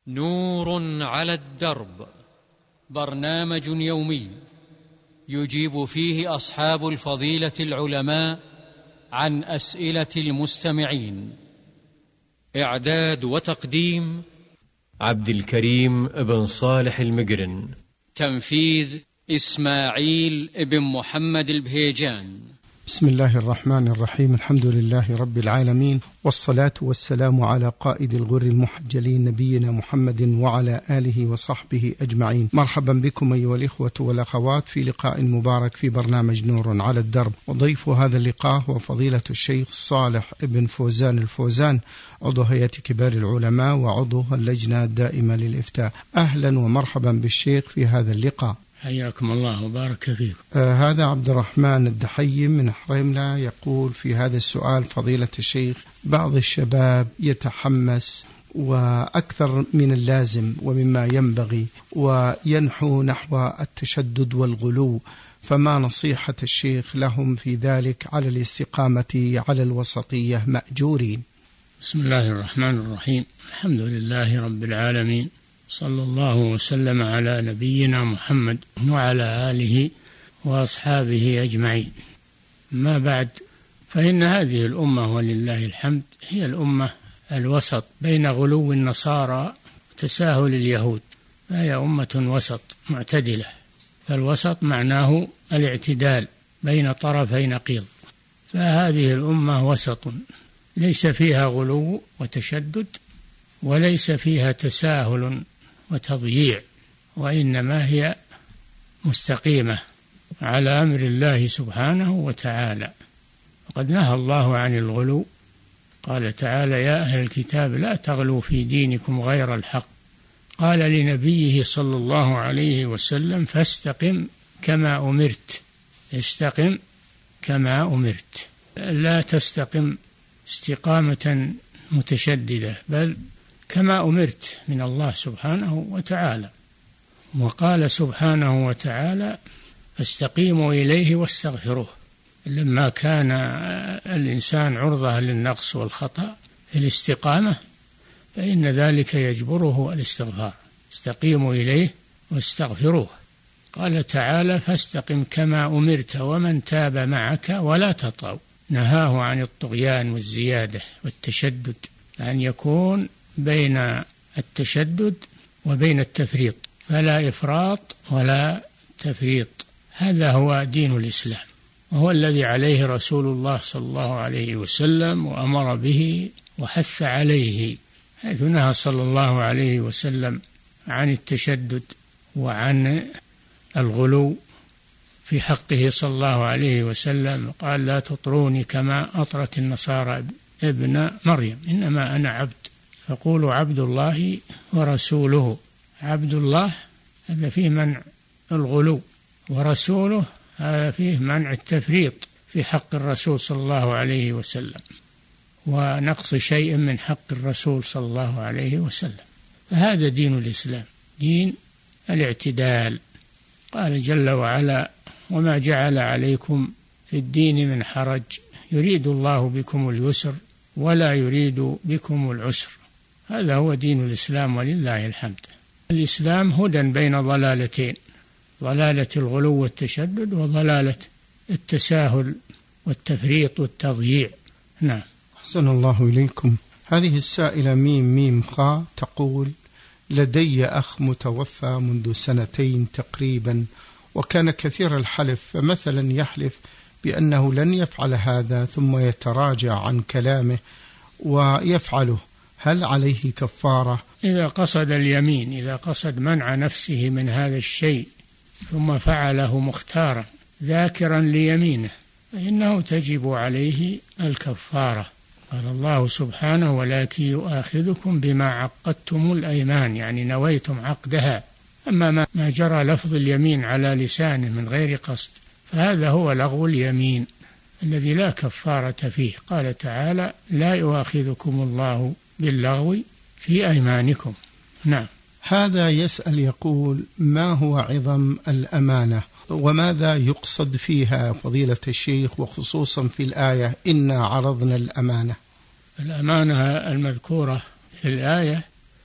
نور على الدرب، برنامج يومي يجيب فيه أصحاب الفضيلة العلماء عن أسئلة المستمعين. إعداد وتقديم عبد الكريم بن صالح المقرن. تنفيذ إسماعيل بن محمد البهيجان. بسم الله الرحمن الرحيم. الحمد لله رب العالمين، والصلاة والسلام على قائد الغر المحجلين نبينا محمد وعلى آله وصحبه أجمعين. مرحبا بكم أيها الإخوة والأخوات في لقاء مبارك في برنامج نور على الدرب، وضيف هذا اللقاء هو فضيلة الشيخ صالح بن فوزان الفوزان، عضو هيئة كبار العلماء وعضو اللجنة الدائمة للإفتاء. أهلا ومرحبا بالشيخ في هذا اللقاء. حياكم الله وبارك فيكم. هذا عبد الرحمن الدحيم من حريملة يقول في هذا السؤال: فضيلة الشيخ، بعض الشباب يتحمس وأكثر من اللازم ومما ينبغي وينحو نحو التشدد والغلو، فما نصيحة الشيخ لهم في ذلك على الاستقامة على الوسطية مأجورين؟ بسم الله الرحمن الرحيم. الحمد لله رب العالمين، صلى الله وسلم على نبينا محمد وعلى آله وأصحابه أجمعين. ما بعد، فإن هذه الأمة ولله الحمد هي الأمة الوسط بين غلو النصارى وتساهل اليهود، فهي أمة وسط معتدلة. فالوسط معناه الاعتدال بين طرفي نقيض، فهذه الأمة وسط ليس فيها غلو وتشدد وليس فيها تساهل وتضييع، وإنما هي مستقيمة على أمر الله سبحانه وتعالى. وقد نهى الله عن الغلو، قال تعالى: يا أهل الكتاب لا تغلوا في دينكم غير الحق. قال لنبيه صلى الله عليه وسلم: فاستقم كما أمرت. استقم كما أمرت، لا تستقم استقامة متشددة، بل كما أمرت من الله سبحانه وتعالى. وقال سبحانه وتعالى: فاستقيموا إليه واستغفروه. لما كان الإنسان عرضة للنقص والخطأ في الاستقامة فإن ذلك يجبره الاستغفار. استقيموا إليه واستغفروه. قال تعالى: فاستقم كما أمرت ومن تاب معك ولا تطغوا. نهاه عن الطغيان والزيادة والتشدد، أن يكون بين التشدد وبين التفريط، فلا إفراط ولا تفريط. هذا هو دين الإسلام، وهو الذي عليه رسول الله صلى الله عليه وسلم وأمر به وحث عليه، حيث نهى صلى الله عليه وسلم عن التشدد وعن الغلو في حقه صلى الله عليه وسلم. قال: لا تطروني كما أطرت النصارى ابن مريم، إنما أنا عبد، فقولوا عبد الله ورسوله. عبد الله هذا فيه منع الغلو، ورسوله هذا فيه منع التفريط في حق الرسول صلى الله عليه وسلم ونقص شيء من حق الرسول صلى الله عليه وسلم. فهذا دين الإسلام، دين الاعتدال. قال جل وعلا: وما جعل عليكم في الدين من حرج يريد الله بكم اليسر ولا يريد بكم العسر. هذا هو دين الإسلام ولله الحمد. الإسلام هدى بين ضلالتين: ضلالة الغلو والتشدد وضلالة التساهل والتفريط والتضييع. نعم. أحسن الله إليكم. هذه السائلة ميم خاء تقول: لدي أخ متوفى منذ 2 تقريبا، وكان كثير الحلف، فمثلا يحلف بأنه لن يفعل هذا ثم يتراجع عن كلامه ويفعله، هل عليه كفارة؟ إذا قصد اليمين، إذا قصد منع نفسه من هذا الشيء ثم فعله مختارا ذاكرا ليمينه فإنه تجب عليه الكفارة. قال الله سبحانه: ولكن يؤاخذكم بما عقدتم الأيمان، يعني نويتم عقدها. أما ما جرى لفظ اليمين على لسانه من غير قصد فهذا هو لغو اليمين الذي لا كفارة فيه. قال تعالى: لا يؤاخذكم الله باللغو في أيمانكم. نعم. هذا يسأل يقول: ما هو عظم الأمانة وماذا يقصد فيها فضيلة الشيخ، وخصوصا في الآية إنا عرضنا الأمانة؟ الأمانة المذكورة في الآية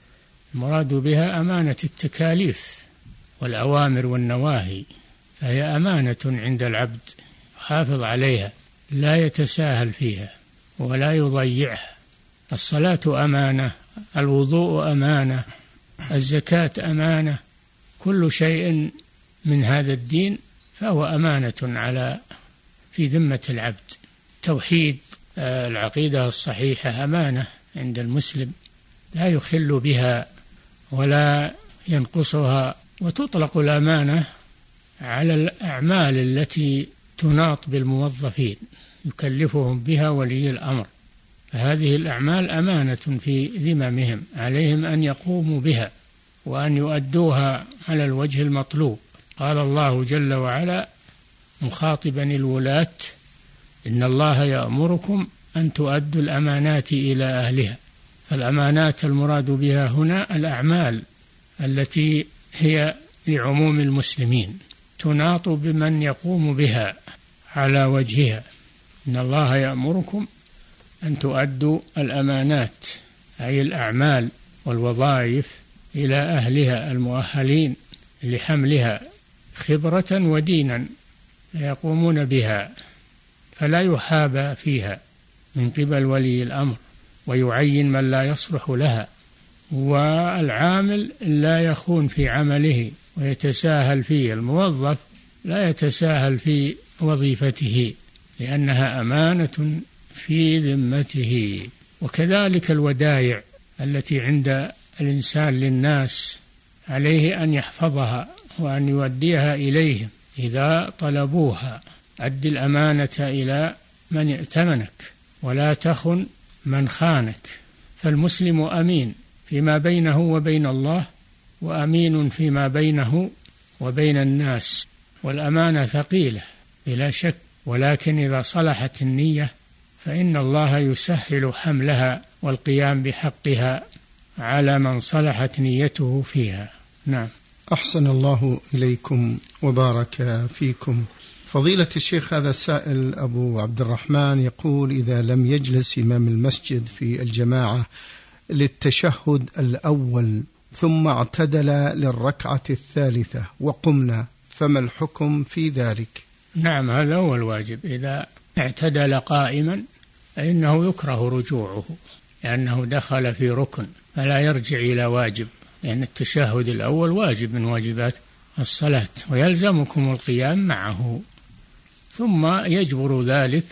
المراد بها أمانة التكاليف والأوامر والنواهي، فهي أمانة عند العبد حافظ عليها، لا يتساهل فيها ولا يضيعها. الصلاة أمانة، الوضوء أمانة، الزكاة أمانة، كل شيء من هذا الدين فهو أمانة في ذمة العبد. توحيد العقيدة الصحيحة أمانة عند المسلم، لا يخل بها ولا ينقصها. وتطلق الأمانة على الأعمال التي تناط بالموظفين يكلفهم بها ولي الأمر، فهذه الأعمال أمانة في ذممهم، عليهم أن يقوموا بها وأن يؤدوها على الوجه المطلوب. قال الله جل وعلا مخاطبا الولاة: إن الله يأمركم أن تؤدوا الأمانات إلى أهلها. فالأمانات المراد بها هنا الأعمال التي هي لعموم المسلمين، تناط بمن يقوم بها على وجهها. إن الله يأمركم أن تؤدوا الأمانات، أي الأعمال والوظائف، إلى أهلها المؤهلين لحملها خبرة ودينا يقومون بها، فلا يحاب فيها من قبل ولي الأمر ويعين من لا يصلح لها. والعامل لا يخون في عمله ويتساهل فيه، الموظف لا يتساهل في وظيفته لأنها أمانة في ذمته. وكذلك الودائع التي عند الإنسان للناس عليه أن يحفظها وأن يوديها إليهم إذا طلبوها. أد الأمانة إلى من ائتمنك ولا تخن من خانك. فالمسلم أمين فيما بينه وبين الله، وأمين فيما بينه وبين الناس. والأمانة ثقيلة بلا شك، ولكن إذا صلحت النية فإن الله يسهل حملها والقيام بحقها على من صلحت نيته فيها. نعم. أحسن الله إليكم وبارك فيكم. فضيلة الشيخ، هذا السائل أبو عبد الرحمن يقول: إذا لم يجلس إمام المسجد في الجماعة للتشهد الأول ثم اعتدل للركعة الثالثة وقمنا، فما الحكم في ذلك؟ نعم، هذا هو الواجب. إذا اعتدل قائما فإنه يكره رجوعه لأنه دخل في ركن، فلا يرجع إلى واجب، لأن التشهد الأول واجب من واجبات الصلاة ويلزمكم القيام معه. ثم يجبر ذلك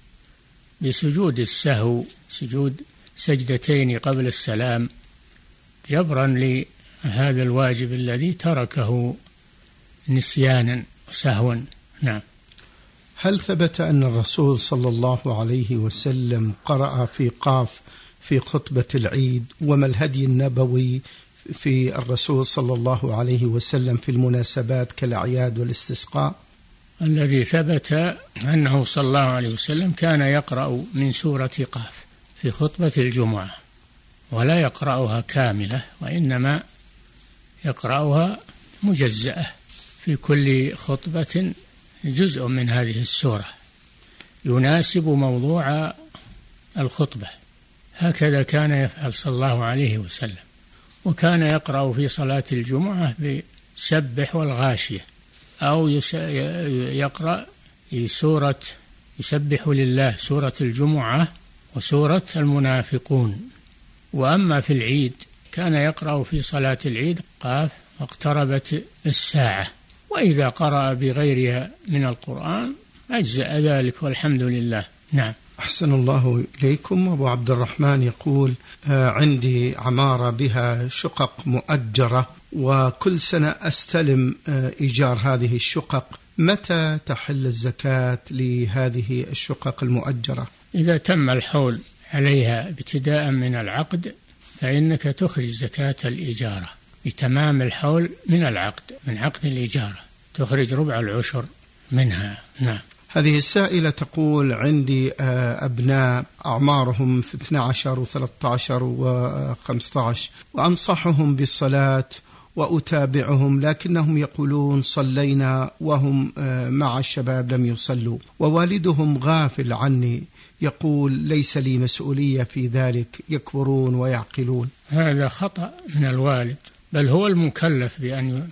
بسجود السهو، سجود سجدتين قبل السلام، جبرا لهذا الواجب الذي تركه نسيانا وسهوا. نعم. هل ثبت أن الرسول صلى الله عليه وسلم قرأ في قاف في خطبة العيد؟ وما الهدي النبوي في الرسول صلى الله عليه وسلم في المناسبات كالأعياد والاستسقاء؟ الذي ثبت أنه صلى الله عليه وسلم كان يقرأ من سورة قاف في خطبة الجمعة، ولا يقرأها كاملة، وإنما يقرأها مجزأة، في كل خطبة جزء من هذه السورة يناسب موضوع الخطبة. هكذا كان يفعل صلى الله عليه وسلم. وكان يقرأ في صلاة الجمعة بسبح والغاشية، أو يقرأ سورة يسبح لله، سورة الجمعة وسورة المنافقون. وأما في العيد كان يقرأ في صلاة العيد قاف واقتربت الساعة. وإذا قرأ بغيرها من القرآن أجزأ ذلك والحمد لله. نعم. أحسن الله إليكم. أبو عبد الرحمن يقول: عندي عمارة بها شقق مؤجرة، وكل سنة أستلم إيجار هذه الشقق، متى تحل الزكاة لهذه الشقق المؤجرة؟ إذا تم الحول عليها ابتداء من العقد فإنك تخرج زكاة الإجارة بتمام الحول من العقد، من عقد الإجارة تخرج ربع العشر منها. نعم. هذه السائلة تقول: عندي أبناء أعمارهم في 12 و13 و15، وأنصحهم بالصلاة وأتابعهم لكنهم يقولون صلينا وهم مع الشباب لم يصلوا، ووالدهم غافل عني يقول ليس لي مسؤولية في ذلك، يكبرون ويعقلون. هذا خطأ من الوالد، بل هو المكلف بأن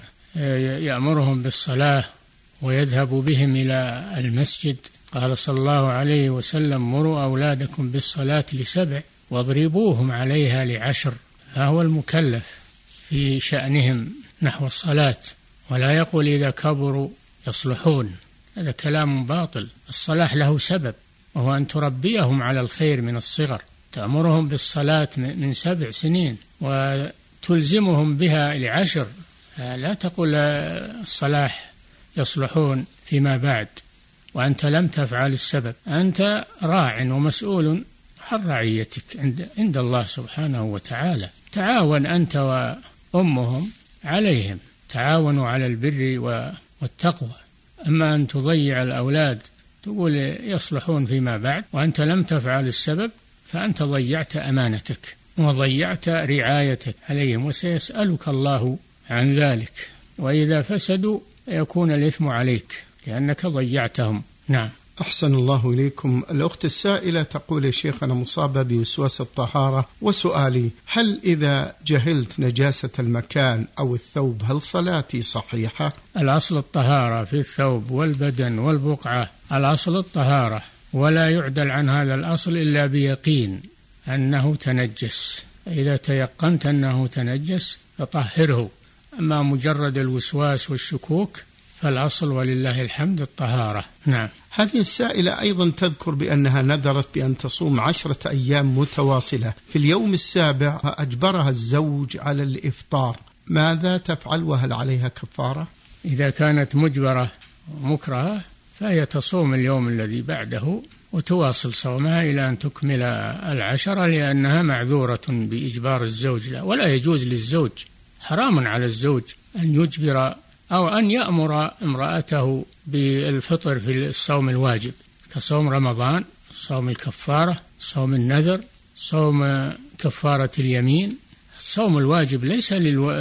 يأمرهم بالصلاة ويذهب بهم إلى المسجد. قال صلى الله عليه وسلم: مروا أولادكم بالصلاة ل7 واضربوهم عليها ل10. فهو المكلف في شأنهم نحو الصلاة، ولا يقول إذا كبروا يصلحون، هذا كلام باطل. الصلاح له سبب، وهو أن تربيهم على الخير من الصغر، تأمرهم بالصلاة من 7 سنين وتلزمهم بها ل10. لا تقول الصلاح يصلحون فيما بعد وأنت لم تفعل السبب. أنت راع ومسؤول عن رعيتك عند الله سبحانه وتعالى. تعاون أنت وأمهم عليهم، تعاونوا على البر والتقوى. أما أن تضيع الأولاد تقول يصلحون فيما بعد وأنت لم تفعل السبب، فأنت ضيعت أمانتك وضيعت رعايتك عليهم، وسيسألك الله عن ذلك. وإذا فسدوا يكون الإثم عليك لأنك ضيعتهم. نعم. أحسن الله إليكم. الأخت السائلة تقول: يا شيخ أنا مصابة بوسواس الطهارة، وسؤالي: هل إذا جهلت نجاسة المكان أو الثوب هل صلاتي صحيحة؟ الأصل الطهارة في الثوب والبدن والبقعة، الأصل الطهارة، ولا يعدل عن هذا الأصل إلا بيقين أنه تنجس. إذا تيقنت أنه تنجس فطهره. أما مجرد الوسواس والشكوك فالأصل ولله الحمد الطهارة. نعم. هذه السائلة أيضا تذكر بأنها نذرت بأن تصوم 10 أيام متواصلة، في اليوم السابع أجبرها الزوج على الإفطار، ماذا تفعل وهل عليها كفارة؟ إذا كانت مجبرة مكرهة فهي تصوم اليوم الذي بعده وتواصل صومها إلى أن تكمل 10، لأنها معذورة بإجبار الزوج لا. ولا يجوز للزوج، حرام على الزوج أن يجبر أو أن يأمر امرأته بالفطر في الصوم الواجب كصوم رمضان، صوم الكفارة، صوم النذر، صوم كفارة اليمين. الصوم الواجب ليس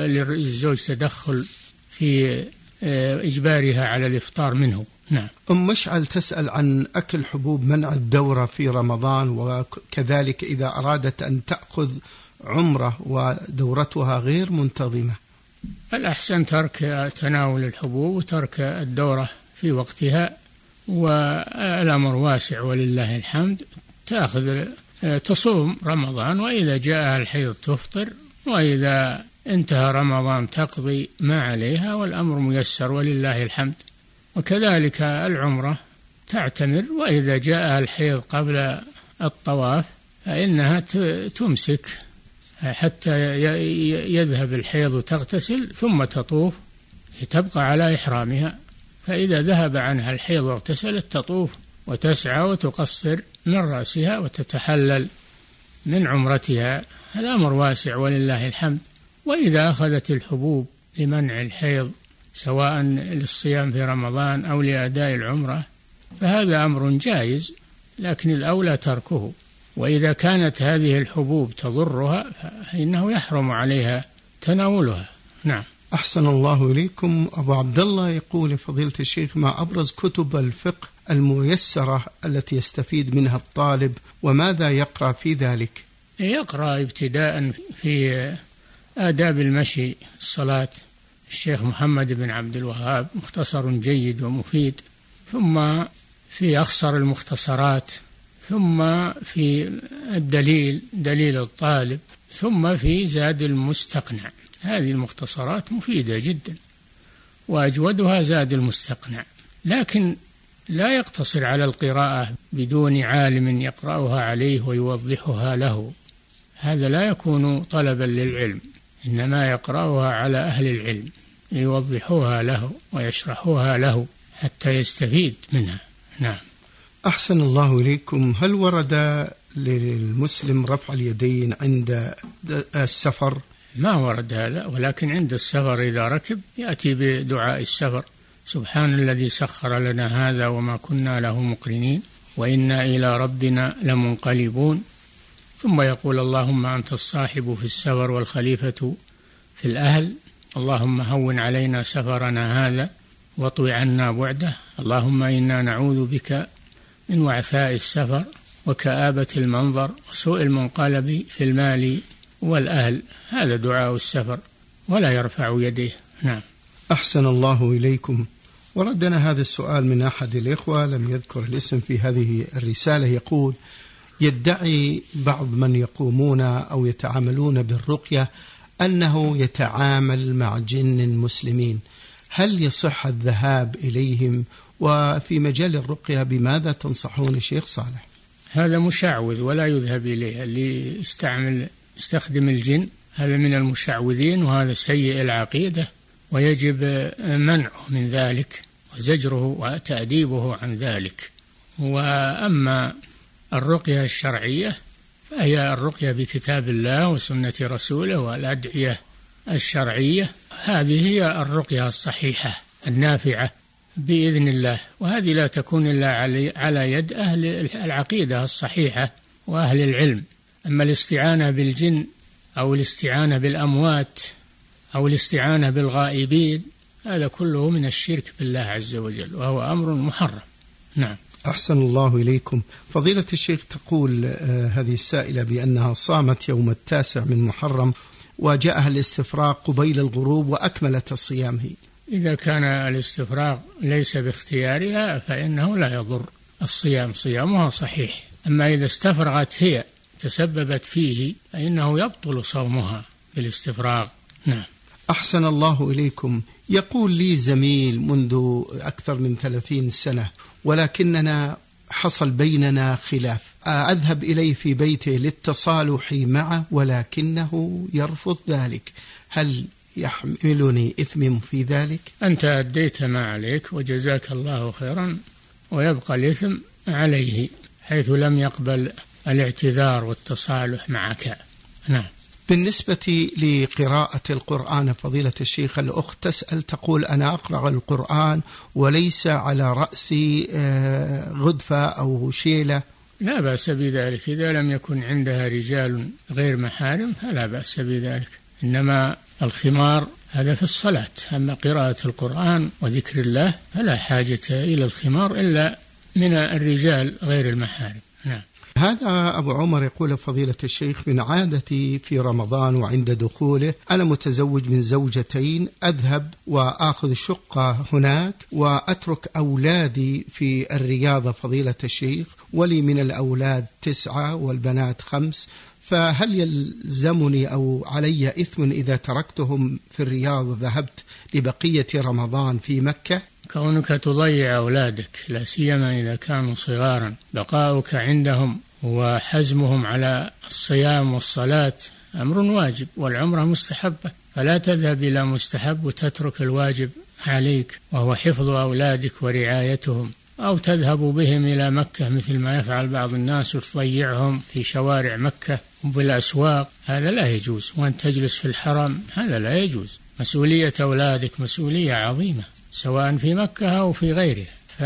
للزوج تدخل في إجبارها على الإفطار منه. نعم. أم مشعل تسأل عن أكل حبوب منع الدورة في رمضان، وكذلك إذا أرادت أن تأخذ عمرة ودورتها غير منتظمة. الأحسن ترك تناول الحبوب وترك الدورة في وقتها، والأمر واسع ولله الحمد. تصوم رمضان، وإذا جاءها الحيض تفطر، وإذا انتهى رمضان تقضي ما عليها، والأمر ميسر ولله الحمد. وكذلك العمرة تعتمر، وإذا جاءها الحيض قبل الطواف فإنها تمسك حتى يذهب الحيض وتغتسل ثم تطوف، تبقى على إحرامها. فإذا ذهب عنها الحيض واغتسلت تطوف وتسعى وتقصر من رأسها وتتحلل من عمرتها. الأمر واسع ولله الحمد. وإذا أخذت الحبوب لمنع الحيض سواء للصيام في رمضان أو لأداء العمرة فهذا أمر جائز، لكن الأولى تركه. وإذا كانت هذه الحبوب تضرها فإنه يحرم عليها تناولها. نعم. أحسن الله إليكم. أبو عبد الله يقول: فضيلة الشيخ، ما أبرز كتب الفقه الميسرة التي يستفيد منها الطالب، وماذا يقرأ في ذلك؟ يقرأ ابتداء في آداب المشي الصلاة الشيخ محمد بن عبد الوهاب، مختصر جيد ومفيد، ثم في أخصر المختصرات، ثم في دليل الطالب، ثم في زاد المستقنع. هذه المختصرات مفيدة جدا، وأجودها زاد المستقنع، لكن لا يقتصر على القراءة بدون عالم يقرأها عليه ويوضحها له، هذا لا يكون طلبا للعلم، إنما يقرأها على أهل العلم ليوضحوها له ويشرحوها له حتى يستفيد منها. نعم. أحسن الله إليكم. هل ورد للمسلم رفع اليدين عند السفر؟ ما ورد هذا، ولكن عند السفر إذا ركب يأتي بدعاء السفر: سبحان الذي سخر لنا هذا وما كنا له مقرنين وإنا إلى ربنا لمنقلبون. ثم يقول: اللهم أنت الصاحب في السفر والخليفة في الأهل اللهم هون علينا سفرنا هذا واطوي عنا بعده، اللهم إنا نعوذ بك من وعثاء السفر وكآبة المنظر وسوء المنقلب في المال والأهل. هذا دعاء السفر ولا يرفع يديه. نعم. أحسن الله إليكم. وردنا هذا السؤال من أحد الإخوة لم يذكر الاسم في هذه الرسالة، يقول: يدعي بعض من يقومون أو يتعاملون بالرقية أنه يتعامل مع جن مسلمين، هل يصح الذهاب إليهم؟ وفي مجال الرقية بماذا تنصحون الشيخ صالح؟ هذا مشعوذ ولا يذهب إليه. اللي يستخدم الجن هذا من المشعوذين، وهذا سيء العقيدة، ويجب منعه من ذلك وزجره وتأديبه عن ذلك. وأما الرقية الشرعية فهي الرقية بكتاب الله وسنة رسوله والأدعية الشرعية، هذه هي الرقية الصحيحة النافعة بإذن الله، وهذه لا تكون إلا على يد أهل العقيدة الصحيحة وأهل العلم. أما الاستعانة بالجن أو الاستعانة بالأموات أو الاستعانة بالغائبين هذا كله من الشرك بالله عز وجل، وهو أمر محرم. نعم. أحسن الله إليكم. فضيلة الشيخ، تقول هذه السائلة بأنها صامت يوم 9 من محرم وجاءها الاستفراغ قبيل الغروب وأكملت الصيام. إذا كان الاستفراغ ليس باختيارها فإنه لا يضر الصيام، صيامها صحيح. أما إذا استفرغت هي تسببت فيه فإنه يبطل صومها بالاستفراغ. نعم. أحسن الله إليكم. يقول لي زميل منذ أكثر من 30 سنة، ولكننا حصل بيننا خلاف، أذهب إليه في بيته للتصالح معه ولكنه يرفض ذلك، هل يحملني إثم في ذلك؟ أنت أديت ما عليك وجزاك الله خيرا، ويبقى الإثم عليه حيث لم يقبل الاعتذار والتصالح معك. نعم. بالنسبة لقراءة القرآن فضيلة الشيخ، الأخت تسأل تقول: أنا أقرأ القرآن وليس على رأسي غدفة أو شيلة. لا بأس بذلك إذا لم يكن عندها رجال غير محارم فلا بأس بذلك، إنما الخمار هذا في الصلاة. أما قراءة القرآن وذكر الله فلا حاجة إلى الخمار إلا من الرجال غير المحارم. نعم. هذا أبو عمر يقول: فضيلة الشيخ، من عادتي في رمضان وعند دخوله أنا متزوج من زوجتين، أذهب وآخذ شقة هناك وأترك أولادي في الرياضة فضيلة الشيخ، ولي من الأولاد 9 والبنات 5، فهل يلزمني أو علي إثم إذا تركتهم في الرياض وذهبت لبقية رمضان في مكة؟ كونك تضيع أولادك لا سيما إذا كانوا صغارا، بقاؤك عندهم وحزمهم على الصيام والصلاة أمر واجب، والعمرة مستحبة، فلا تذهب إلى مستحب وتترك الواجب عليك وهو حفظ أولادك ورعايتهم، أو تذهب بهم إلى مكة مثل ما يفعل بعض الناس وتضيعهم في شوارع مكة وبالأسواق، هذا لا يجوز. وأن تجلس في الحرم هذا لا يجوز. مسؤولية أولادك مسؤولية عظيمة سواء في مكة أو في غيرها،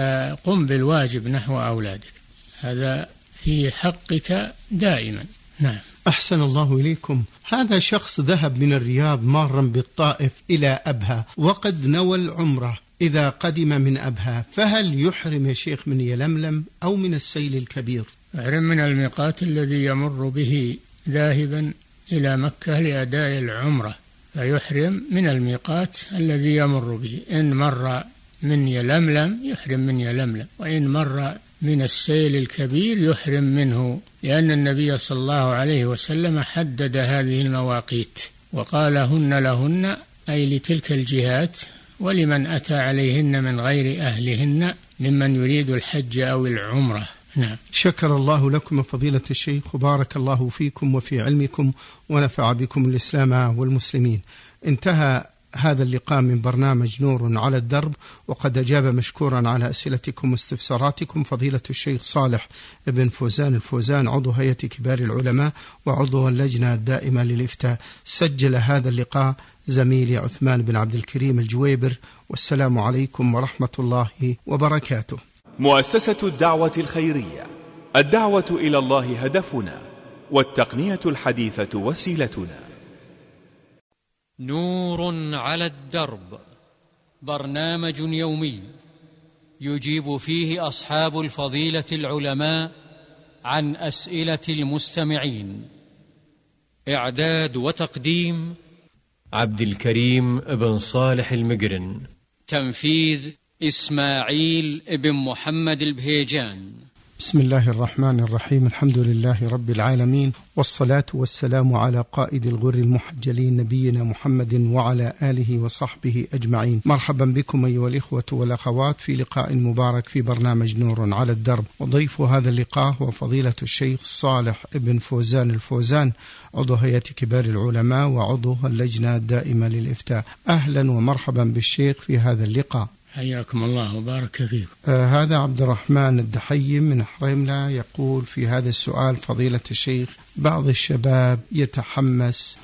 فقم بالواجب نحو أولادك، هذا في حقك دائما. نعم. أحسن الله إليكم. هذا شخص ذهب من الرياض مارا بالطائف إلى أبها وقد نوى العمرة، إذا قدم من أبها فهل يحرم يا شيخ من يلملم أو من السيل الكبير؟ يحرم من الميقات الذي يمر به ذاهبا إلى مكة لأداء العمرة، فيحرم من الميقات الذي يمر به. إن مر من يلملم يحرم من يلملم، وإن مر من السيل الكبير يحرم منه، لأن النبي صلى الله عليه وسلم حدد هذه المواقيت وقال: هن لهن، أي لتلك الجهات، ولمن أتى عليهن من غير أهلهن ممن يريد الحج أو العمرة. نعم. شكر الله لكم فضيلة الشيخ، وبارك الله فيكم وفي علمكم، ونفع بكم الإسلام والمسلمين. انتهى هذا اللقاء من برنامج نور على الدرب، وقد أجاب مشكورا على أسئلتكم واستفساراتكم فضيلة الشيخ صالح بن فوزان الفوزان، عضو هيئة كبار العلماء وعضو اللجنة الدائمة للإفتاء. سجل هذا اللقاء زميلي عثمان بن عبد الكريم الجويبر، والسلام عليكم ورحمة الله وبركاته. مؤسسة الدعوة الخيرية، الدعوة إلى الله هدفنا، والتقنية الحديثة وسيلتنا. نور على الدرب، برنامج يومي يجيب فيه أصحاب الفضيلة العلماء عن أسئلة المستمعين. إعداد وتقديم عبد الكريم بن صالح المقرن. تنفيذ إسماعيل بن محمد البهيجان. بسم الله الرحمن الرحيم. الحمد لله رب العالمين، والصلاة والسلام على قائد الغر المحجلين نبينا محمد وعلى آله وصحبه أجمعين. مرحبا بكم أيها الإخوة والأخوات في لقاء مبارك في برنامج نور على الدرب، وضيف هذا اللقاء هو فضيلة الشيخ صالح بن فوزان الفوزان، عضو هيئة كبار العلماء وعضو اللجنة الدائمة للإفتاء. أهلا ومرحبا بالشيخ في هذا اللقاء. حياكم الله وبارك فيكم. هذا عبد الرحمن الدحيم من حريملة يقول في هذا السؤال: فضيلة الشيخ، بعض الشباب يتحمس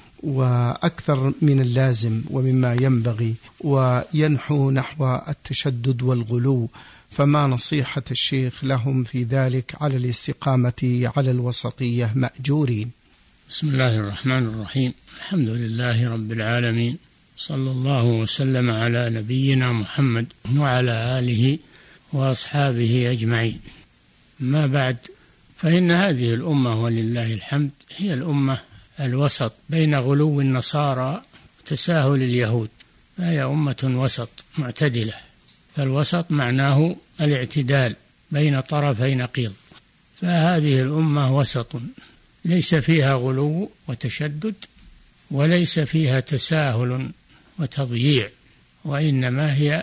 وأكثر من اللازم ومما ينبغي وينحو نحو التشدد والغلو، فما نصيحة الشيخ لهم في ذلك على الاستقامة على الوسطية مأجورين؟ بسم الله الرحمن الرحيم. الحمد لله رب العالمين، صلى الله وسلم على نبينا محمد وعلى آله وأصحابه أجمعين. ما بعد، فإن هذه الأمة ولله الحمد هي الأمة الوسط بين غلو النصارى وتساهل اليهود، فهي أمة وسط معتدلة. فالوسط معناه الاعتدال بين طرفي نقيض، فهذه الأمة وسط ليس فيها غلو وتشدد وليس فيها تساهل وتضييع، وإنما هي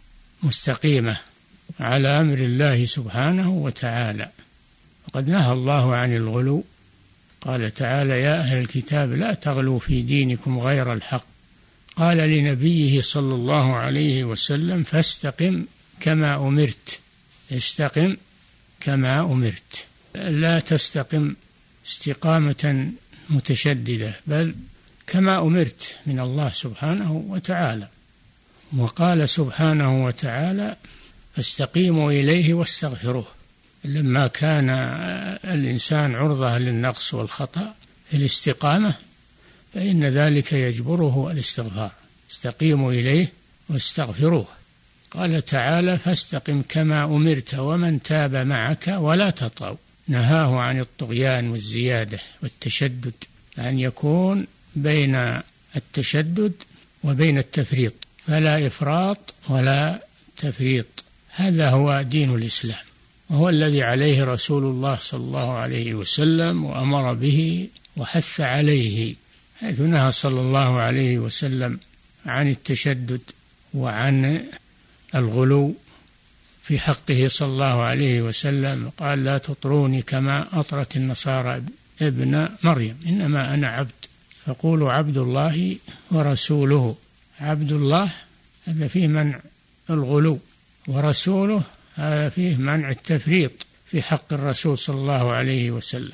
مستقيمة على أمر الله سبحانه وتعالى. وقد نهى الله عن الغلو، قال تعالى: يا أهل الكتاب لا تغلوا في دينكم غير الحق. قال لنبيه صلى الله عليه وسلم: فاستقم كما أمرت. استقم كما أمرت، لا تستقم استقامة متشددة، بل كما أمرت من الله سبحانه وتعالى. وقال سبحانه وتعالى: فاستقيموا إليه واستغفروه. لما كان الإنسان عرضة للنقص والخطأ في الاستقامة فإن ذلك يجبره الاستغفار. استقيموا إليه واستغفروه. قال تعالى: فاستقم كما أمرت ومن تاب معك ولا تطغوا. نهاه عن الطغيان والزيادة والتشدد، أن يكون بين التشدد وبين التفريط، فلا إفراط ولا تفريط. هذا هو دين الإسلام، وهو الذي عليه رسول الله صلى الله عليه وسلم وأمر به وحث عليه، حيث نهى صلى الله عليه وسلم عن التشدد وعن الغلو في حقه صلى الله عليه وسلم. قال: لا تطروني كما أطرت النصارى ابن مريم، إنما أنا عبد، فقولوا عبد الله ورسوله. عبد الله هذا فيه منع الغلو، ورسوله هذا فيه منع التفريط في حق الرسول صلى الله عليه وسلم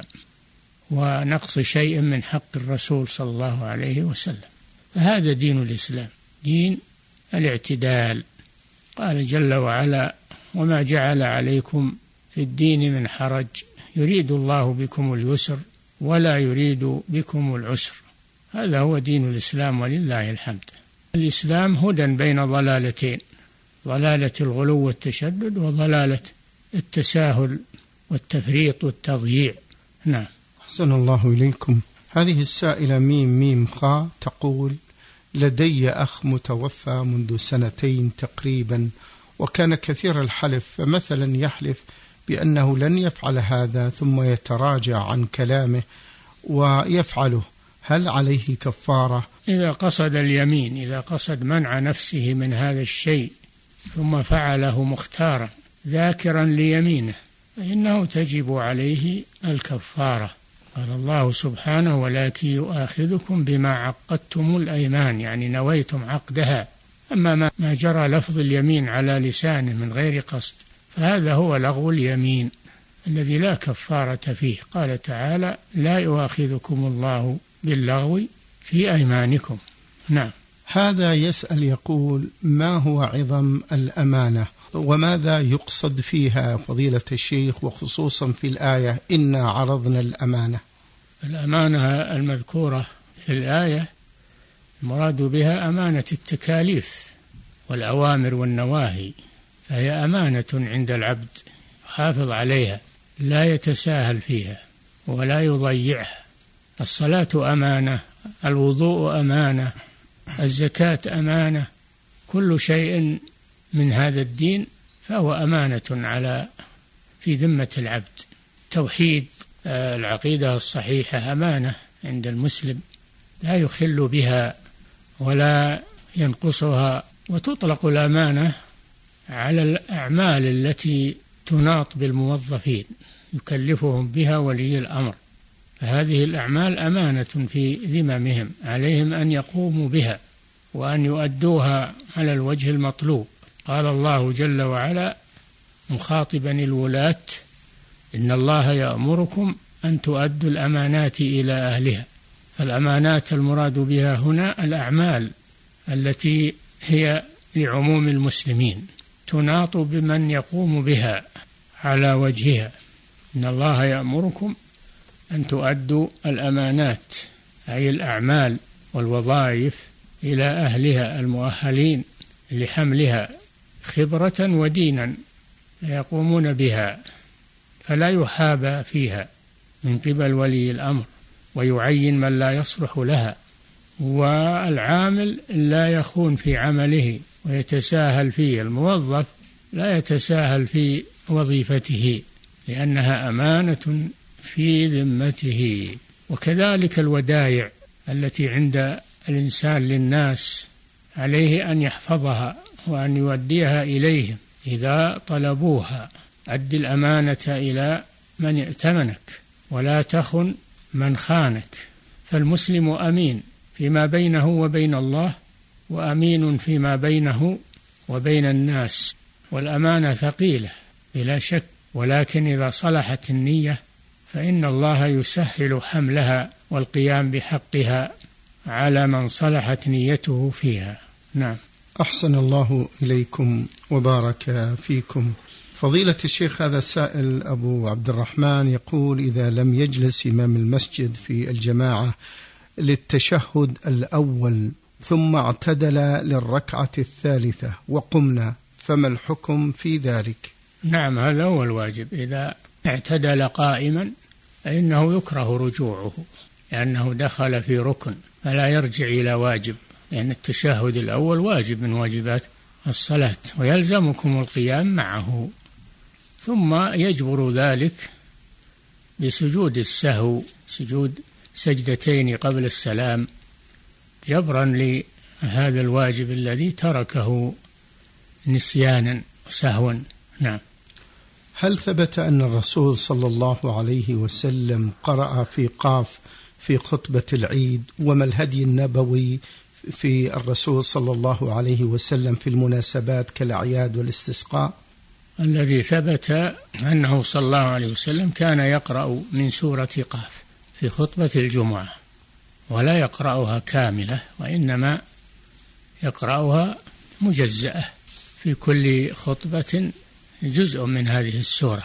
ونقص شيء من حق الرسول صلى الله عليه وسلم. فهذا دين الإسلام، دين الاعتدال. قال جل وعلا: وما جعل عليكم في الدين من حرج يريد الله بكم اليسر ولا يريد بكم العسر. هذا هو دين الإسلام ولله الحمد. الإسلام هدى بين ضلالتين: ضلالة الغلو والتشدد وضلالة التساهل والتفريط والتضييع. نعم. أحسن الله إليكم. هذه السائلة ميم خاء تقول: لدي أخ متوفى منذ 2 تقريبا، وكان كثير الحلف، فمثلا يحلف بأنه لن يفعل هذا ثم يتراجع عن كلامه ويفعله، هل عليه كفارة؟ إذا قصد اليمين، إذا قصد منع نفسه من هذا الشيء ثم فعله مختارا ذاكرا ليمينه فإنه تجب عليه الكفارة. قال الله سبحانه: ولكن يؤاخذكم بما عقدتم الأيمان، يعني نويتم عقدها. أما ما جرى لفظ اليمين على لسانه من غير قصد فهذا هو لغو اليمين الذي لا كفارة فيه. قال تعالى: لا يؤاخذكم الله باللغو في أيمانكم. نعم. هذا يسأل يقول: ما هو عظم الأمانة وماذا يقصد فيها فضيلة الشيخ، وخصوصا في الآية إنا عرضنا الأمانة؟ الأمانة المذكورة في الآية المراد بها أمانة التكاليف والأوامر والنواهي، فهي أمانة عند العبد حافظ عليها، لا يتساهل فيها ولا يضيعها. الصلاة أمانة، الوضوء أمانة، الزكاة أمانة، كل شيء من هذا الدين فهو أمانة في ذمة العبد. توحيد العقيدة الصحيحة أمانة عند المسلم، لا يخل بها ولا ينقصها. وتطلق الأمانة على الأعمال التي تناط بالموظفين يكلفهم بها ولي الأمر، فهذه الأعمال أمانة في ذممهم، عليهم أن يقوموا بها وأن يؤدوها على الوجه المطلوب. قال الله جل وعلا مخاطبا الولاة: إن الله يأمركم أن تؤدوا الأمانات إلى أهلها. فالأمانات المراد بها هنا الأعمال التي هي لعموم المسلمين، تناط بمن يقوم بها على وجهها. إن الله يأمركم أن تؤدوا الأمانات، أي الأعمال والوظائف، إلى أهلها المؤهلين لحملها خبرة ودينا يقومون بها، فلا يحاب فيها من قبل ولي الأمر ويعين من لا يصلح لها. والعامل لا يخون في عمله ويتساهل فيه، الموظف لا يتساهل في وظيفته لأنها أمانة في ذمته. وكذلك الودائع التي عند الإنسان للناس عليه أن يحفظها وأن يوديها إليهم إذا طلبوها. أد الأمانة إلى من ائتمنك ولا تخن من خانك. فالمسلم أمين فيما بينه وبين الله، وأمين فيما بينه وبين الناس. والأمانة ثقيلة بلا شك، ولكن إذا صلحت النية فإن الله يسهل حملها والقيام بحقها على من صلحت نيته فيها. نعم. أحسن الله إليكم وبارك فيكم. فضيلة الشيخ، هذا السائل أبو عبد الرحمن يقول: إذا لم يجلس إمام المسجد في الجماعة للتشهد الأول ثم اعتدل للركعة الثالثة وقمنا، فما الحكم في ذلك؟ نعم، هذا هو الواجب. إذا اعتدل قائما فإنه يكره رجوعه، لأنه دخل في ركن، فلا يرجع إلى واجب، لأن التشهد الأول واجب من واجبات الصلاة، ويلزمكم القيام معه. ثم يجبر ذلك بسجود السهو، سجود سجدتين قبل السلام، جبرا لهذا الواجب الذي تركه نسيانا وسهوا. نعم. هل ثبت أن الرسول صلى الله عليه وسلم قرأ في قاف في خطبة العيد؟ وما الهدي النبوي في الرسول صلى الله عليه وسلم في المناسبات كالأعياد والاستسقاء؟ الذي ثبت أنه صلى الله عليه وسلم كان يقرأ من سورة قاف في خطبة الجمعة، ولا يقرأها كاملة، وإنما يقرأها مجزأة، في كل خطبة جزء من هذه السورة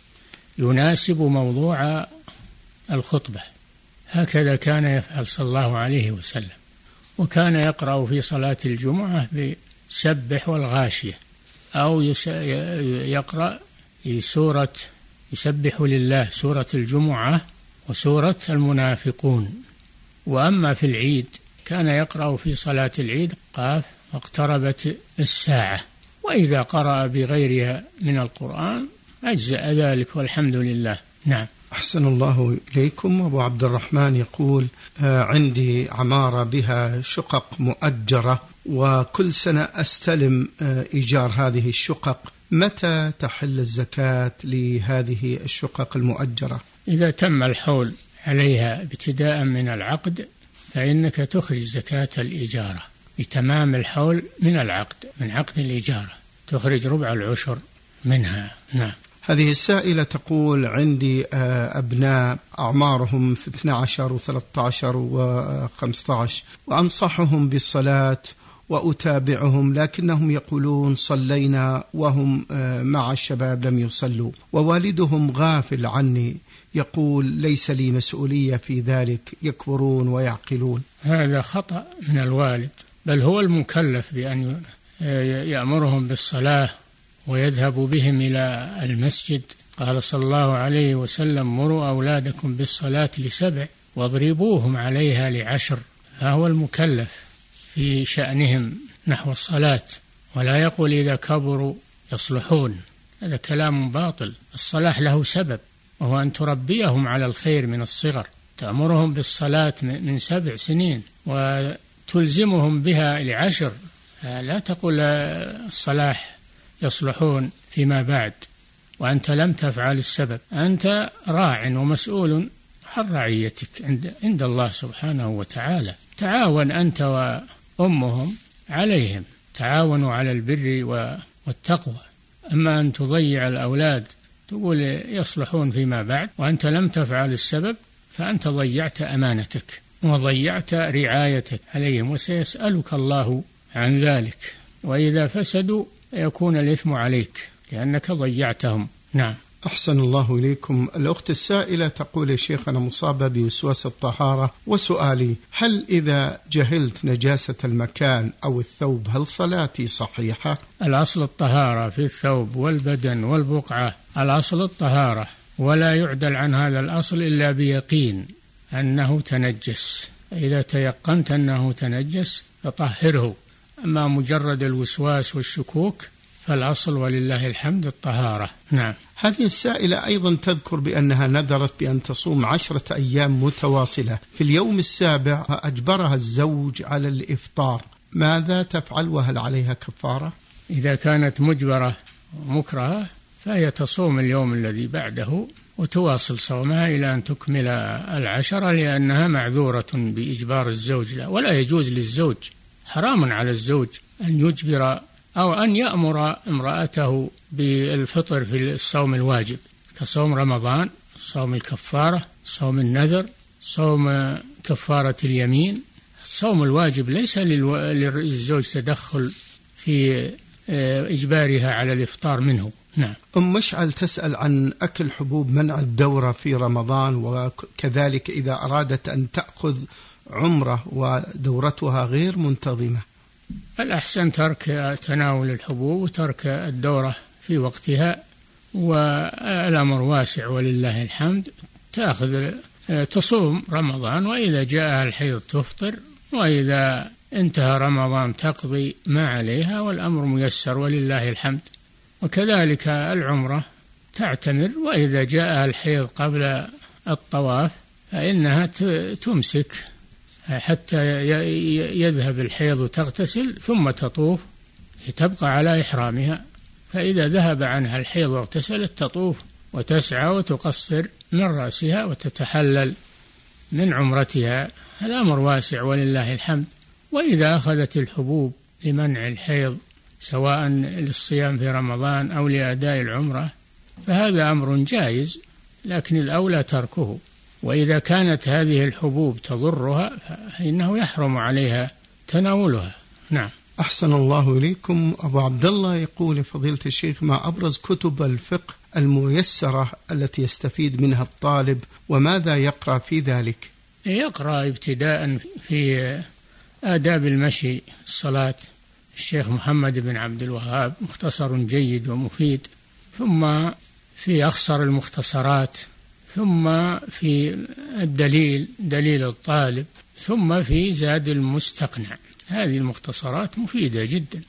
يناسب موضوع الخطبة. هكذا كان يفعل صلى الله عليه وسلم. وكان يقرأ في صلاة الجمعة بسبح والغاشية، أو يقرأ سورة يسبح لله، سورة الجمعة وسورة المنافقون. وأما في العيد كان يقرأ في صلاة العيد قاف واقتربت الساعة. وإذا قرأ بغيرها من القرآن أجزأ ذلك، والحمد لله. نعم. أحسن الله إليكم. أبو عبد الرحمن يقول: عندي عمارة بها شقق مؤجرة، وكل سنة أستلم إيجار هذه الشقق، متى تحل الزكاة لهذه الشقق المؤجرة؟ إذا تم الحول عليها ابتداء من العقد فإنك تخرج زكاة الإجارة بتمام الحول من العقد، من عقد الإجارة تخرج ربع العشر منها. نعم. هذه السائلة تقول: عندي أبناء أعمارهم في 12 و13 و15، وأنصحهم بالصلاة وأتابعهم، لكنهم يقولون صلينا وهم مع الشباب لم يصلوا، ووالدهم غافل عني يقول ليس لي مسؤولية في ذلك، يكبرون ويعقلون. هذا خطأ من الوالد، بل هو المكلف بأن يأمرهم بالصلاة ويذهب بهم إلى المسجد. قال صلى الله عليه وسلم: مروا أولادكم بالصلاة ل7 واضربوهم عليها ل10. فهو المكلف في شأنهم نحو الصلاة، ولا يقول إذا كبروا يصلحون، هذا كلام باطل. الصلاح له سبب، وهو أن تربيهم على الخير من الصغر، تأمرهم بالصلاة من 7 سنين وتلزمهم بها ل10. لا تقول الصلاح يصلحون فيما بعد وأنت لم تفعل السبب. أنت راع ومسؤول عن رعيتك عند الله سبحانه وتعالى. تعاون أنت وأمهم عليهم، تعاونوا على البر والتقوى. أما أن تضيع الأولاد تقول يصلحون فيما بعد وأنت لم تفعل السبب، فأنت ضيعت أمانتك وضيعت رعايتك عليهم، وسيسألك الله عن ذلك. وإذا فسدوا يكون الإثم عليك لأنك ضيعتهم. نعم. أحسن الله إليكم. الأخت السائلة تقول: يا شيخ، أنا مصابة بوسواس الطهارة، وسؤالي: هل إذا جهلت نجاسة المكان أو الثوب هل صلاتي صحيحة؟ الأصل الطهارة في الثوب والبدن والبقعة، الأصل الطهارة، ولا يعدل عن هذا الأصل إلا بيقين أنه تنجس. إذا تيقنت أنه تنجس فطهره. أما مجرد الوسواس والشكوك فالأصل ولله الحمد الطهارة. نعم. هذه السائلة أيضا تذكر بأنها نذرت بأن تصوم 10 أيام متواصلة، في اليوم 7 أجبرها الزوج على الإفطار، ماذا تفعل وهل عليها كفارة؟ إذا كانت مجبرة مكرهة فهي تصوم اليوم الذي بعده وتواصل صومها إلى أن تكمل 10، لأنها معذورة بإجبار الزوج لا. ولا يجوز للزوج، حرام على الزوج أن يجبر أو أن يأمر امرأته بالفطر في الصوم الواجب كصوم رمضان، صوم الكفارة، صوم النذر، صوم كفارة اليمين. الصوم الواجب ليس للزوج تدخل في إجبارها على الإفطار منه. نعم. أم مشعل تسأل عن أكل حبوب منع الدورة في رمضان، وكذلك إذا أرادت أن تأخذ عمرة ودورتها غير منتظمة. الأحسن ترك تناول الحبوب وترك الدورة في وقتها، والأمر واسع ولله الحمد. تصوم رمضان، وإذا جاءها الحيض تفطر، وإذا انتهى رمضان تقضي ما عليها، والأمر ميسر ولله الحمد. وكذلك العمرة تعتمر، وإذا جاءها الحيض قبل الطواف فإنها تمسك حتى يذهب الحيض وتغتسل ثم تطوف، تبقى على إحرامها. فإذا ذهب عنها الحيض واغتسلت تطوف وتسعى وتقصر من رأسها وتتحلل من عمرتها. الأمر واسع ولله الحمد. وإذا أخذت الحبوب لمنع الحيض سواء للصيام في رمضان أو لأداء العمرة فهذا أمر جائز، لكن الأولى تركه. وإذا كانت هذه الحبوب تضرها فإنه يحرم عليها تناولها. نعم. أحسن الله إليكم. أبو عبد الله يقول: فضيلة الشيخ، ما أبرز كتب الفقه الميسرة التي يستفيد منها الطالب، وماذا يقرأ في ذلك؟ يقرأ ابتداء في آداب المشي الصلاة الشيخ محمد بن عبد الوهاب، مختصر جيد ومفيد، ثم في أخصر المختصرات، ثم في الدليل دليل الطالب، ثم في زاد المستقنع. هذه المختصرات مفيدة جدا،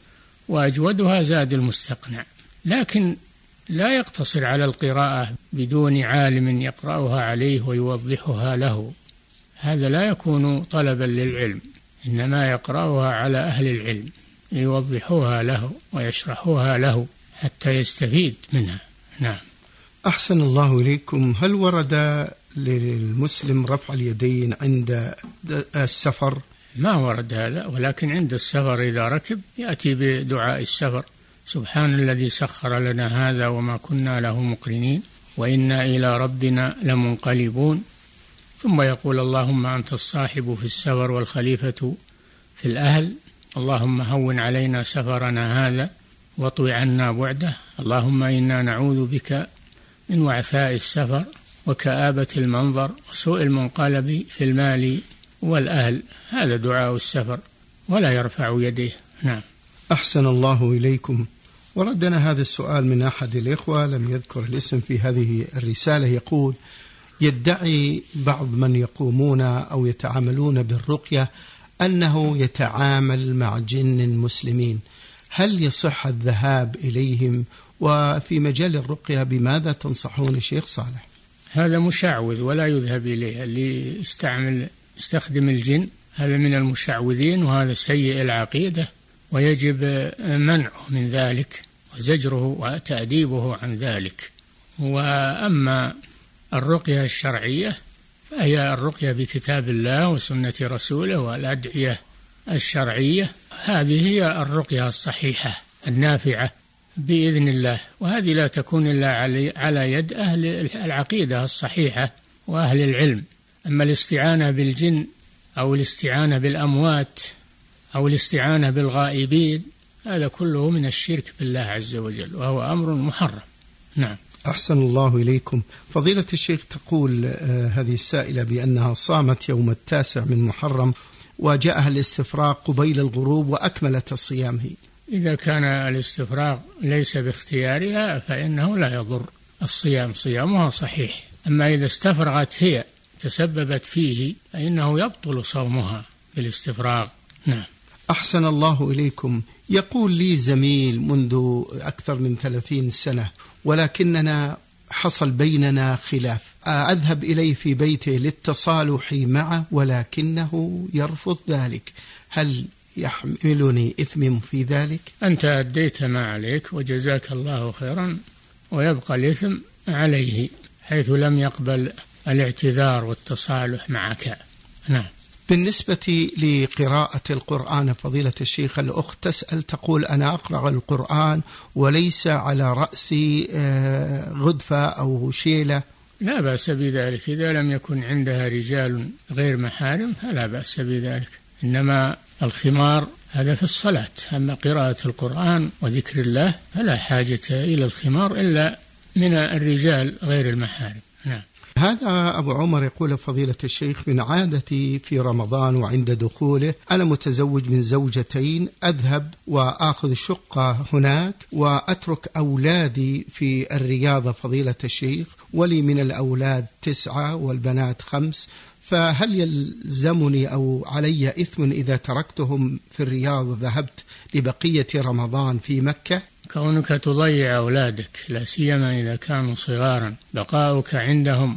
وأجودها زاد المستقنع، لكن لا يقتصر على القراءة بدون عالم يقرأها عليه ويوضحها له، هذا لا يكون طلبا للعلم، إنما يقرأها على أهل العلم يوضحوها له ويشرحوها له حتى يستفيد منها. نعم. أحسن الله إليكم. هل ورد للمسلم رفع اليدين عند السفر؟ ما ورد هذا، ولكن عند السفر إذا ركب يأتي بدعاء السفر: سبحان الذي سخر لنا هذا وما كنا له مقرنين وإنا إلى ربنا لمنقلبون. ثم يقول: اللهم أنت الصاحب في السفر والخليفة في الأهل، اللهم هون علينا سفرنا هذا واطوي عنا بعده، اللهم إنا نعوذ بك من وعثاء السفر وكآبة المنظر وسوء المنقلب في المال والأهل. هذا دعاء السفر ولا يرفع يديه. نعم. أحسن الله إليكم. وردنا هذا السؤال من أحد الإخوة لم يذكر الاسم في هذه الرسالة، يقول: يدعي بعض من يقومون أو يتعاملون بالرقية أنه يتعامل مع جن مسلمين، هل يصح الذهاب إليهم؟ وفي مجال الرقية بماذا تنصحون الشيخ صالح؟ هذا مشعوذ ولا يذهب إليه. اللي يستخدم الجن هذا من المشعوذين، وهذا سيء العقيدة، ويجب منعه من ذلك وزجره وتأديبه عن ذلك. وأما الرقية الشرعية فهي الرقية بكتاب الله وسنة رسوله والأدعية الشرعية، هذه هي الرقية الصحيحة النافعة بإذن الله، وهذه لا تكون إلا على يد أهل العقيدة الصحيحة وأهل العلم. أما الاستعانة بالجن أو الاستعانة بالأموات أو الاستعانة بالغائبين هذا كله من الشرك بالله عز وجل، وهو أمر محرم. نعم. أحسن الله إليكم. فضيلة الشيخ، تقول هذه السائلة بأنها صامت يوم 9 من محرم وجاءها الاستفراغ قبيل الغروب وأكملت الصيام. إذا كان الاستفراغ ليس باختيارها فإنه لا يضر الصيام، صيامها صحيح. أما إذا استفرغت هي تسببت فيه فإنه يبطل صومها بالاستفراغ. نعم. أحسن الله إليكم. يقول لي زميل منذ أكثر من 30 سنة، ولكننا حصل بيننا خلاف، أذهب إليه في بيته للتصالح معه ولكنه يرفض ذلك، هل يحملني إثم في ذلك؟ أنت أديت ما عليك وجزاك الله خيرا، ويبقى الإثم عليه حيث لم يقبل الاعتذار والتصالح معك. نعم. بالنسبة لقراءة القرآن فضيلة الشيخ، الأخت تسأل تقول: أنا أقرأ القرآن وليس على رأسي غدفة أو شيلة. لا بأس بذلك، إذا لم يكن عندها رجال غير محارم فلا بأس بذلك، إنما الخمار هذا في الصلاة. أما قراءة القرآن وذكر الله فلا حاجة إلى الخمار إلا من الرجال غير المحارم. نعم. هذا أبو عمر يقول: فضيلة الشيخ، من عادتي في رمضان وعند دخوله أنا متزوج من زوجتين، أذهب وآخذ شقة هناك وأترك أولادي في الرياضة فضيلة الشيخ، ولي من الأولاد 9 والبنات 5، فهل يلزمني أو علي إثم إذا تركتهم في الرياض وذهبت لبقية رمضان في مكة؟ كونك تضيع أولادك لا سيما إذا كانوا صغارا، بقاؤك عندهم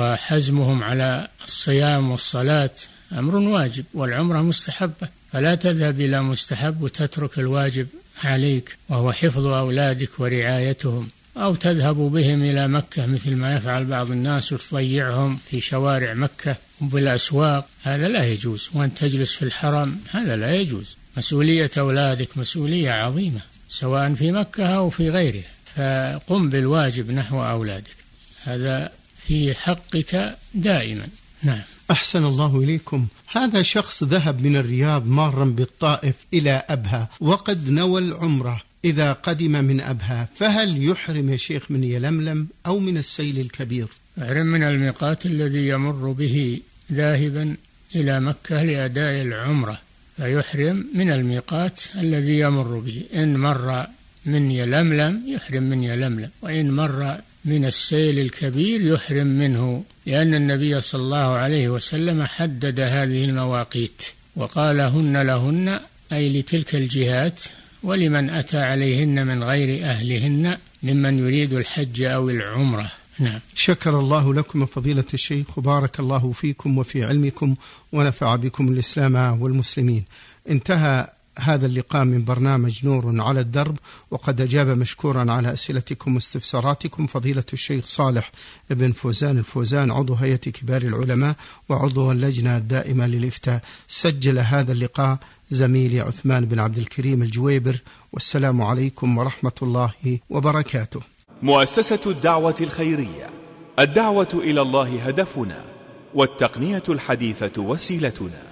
وحزمهم على الصيام والصلاة أمر واجب، والعمرة مستحبة، فلا تذهب إلى مستحب وتترك الواجب عليك وهو حفظ أولادك ورعايتهم، أو تذهب بهم إلى مكة مثل ما يفعل بعض الناس وتضيعهم في شوارع مكة وبالأسواق، هذا لا يجوز. وأن تجلس في الحرم هذا لا يجوز. مسؤولية أولادك مسؤولية عظيمة سواء في مكة أو في غيره، فقم بالواجب نحو أولادك، هذا في حقك دائما. نعم. أحسن الله إليكم. هذا شخص ذهب من الرياض مارا بالطائف إلى أبها وقد نوى العمرة، إذا قدم من أبها فهل يحرم يا شيخ من يلملم أو من السيل الكبير؟ يحرم من الميقات الذي يمر به ذاهبا إلى مكة لأداء العمرة، فيحرم من الميقات الذي يمر به. إن مر من يلملم يحرم من يلملم، وإن مر من السيل الكبير يحرم منه، لأن النبي صلى الله عليه وسلم حدد هذه المواقيت وقال: هن لهن، أي لتلك الجهات، ولمن أتى عليهن من غير أهلهن ممن يريد الحج أو العمرة. نعم. شكر الله لكم فضيلة الشيخ، وبارك الله فيكم وفي علمكم ونفع بكم الإسلام والمسلمين. انتهى هذا اللقاء من برنامج نور على الدرب، وقد أجاب مشكورا على أسئلتكم واستفساراتكم فضيلة الشيخ صالح بن فوزان الفوزان، عضو هيئة كبار العلماء وعضو اللجنة الدائمة للإفتاء. سجل هذا اللقاء زميلي عثمان بن عبد الكريم الجويبر، والسلام عليكم ورحمة الله وبركاته. مؤسسة الدعوة الخيرية، الدعوة إلى الله هدفنا، والتقنية الحديثة وسيلتنا.